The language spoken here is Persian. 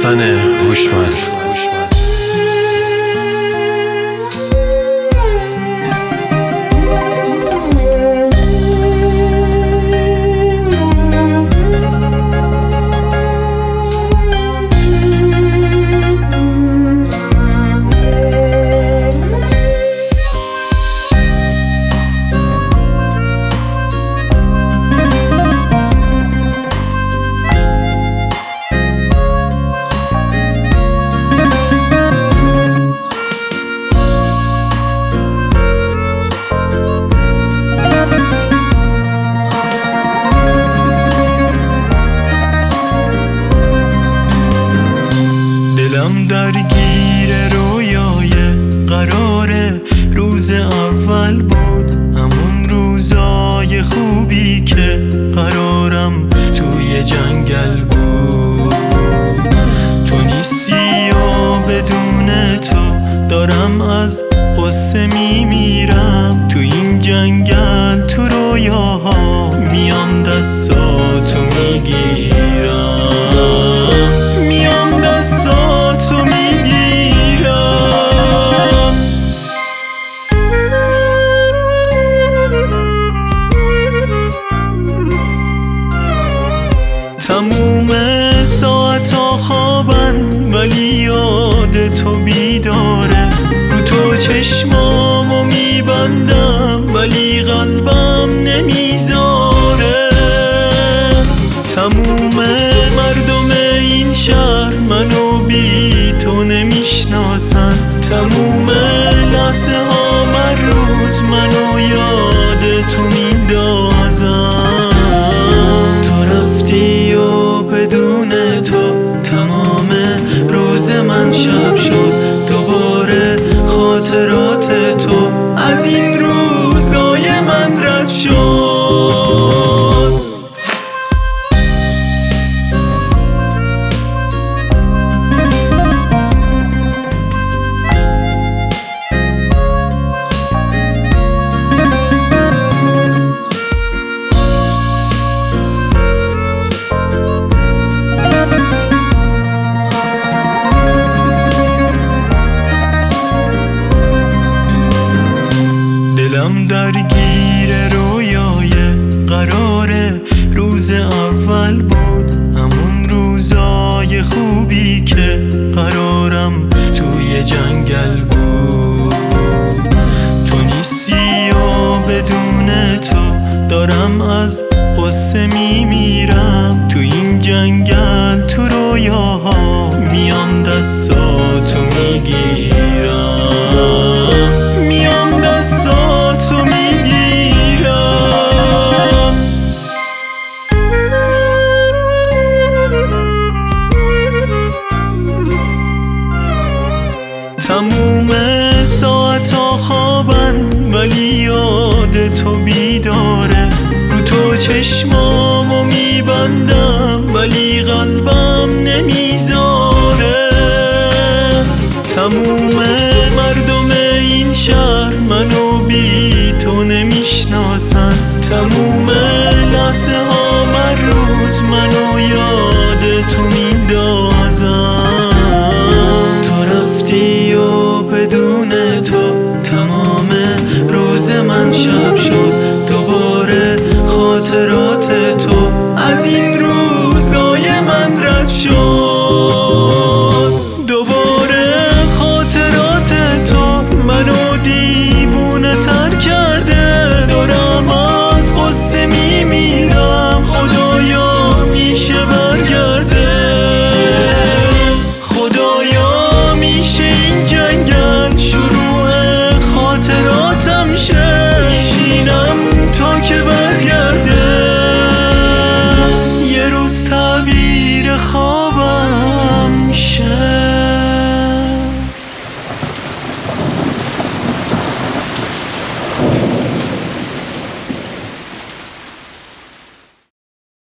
حسن هوشمند. دلم درگیر رویای قرار روز اول بود، همون روزای خوبی که قرارم توی جنگل بود. تو نیستی و بدون تو دارم از قصه میمیرم. تو این جنگل تو رویاها میام دستاتو میگیرم، میام دستاتو میگیرم. تموم ساعتا خوابن ولی یاد تو بیداره. رو تو چشمامو میبندم ولی قلبم نمیذاره. تموم مردم این شهر منو بی تو نمیشناسن. تموم لحظه ها من روز منو یاد تو میندازن. تو رفتی و بدون تو تمام روز من شب شد. دوباره خاطرات تو از این روزای من رد شد. دلم درگیر رویای قرار روز اول بود، همون روزای خوبی که قرارم توی جنگل بود. تو نیستی و بدون تو دارم از قصه میمیرم. تو این جنگل تو رویاها میام دستاتو میگیرم، میام دستاتو میگیرم. تموم ساعتا خوابن ولی یاد تو بیداره. رو تو چشمامو میبندم ولی قلبم نمیذاره. تموم مردم این شهر منو بی تو نمیشناسن. تموم لحظه ها من روز منو یاد تو میندازن. تو رفتی و بدون تو تمام روز من شب شد. دوباره خاطرات تو از این روزای من رد شد. دوباره خاطرات تو منو دیوونه تر کرده. دارم از قصه میمیرم، خدایا میشه برگرده. خدایا میشه این جنگل شروع خاطراتم شه. میشینم تا که برگرده. یه روز تعبیر خوابم شه.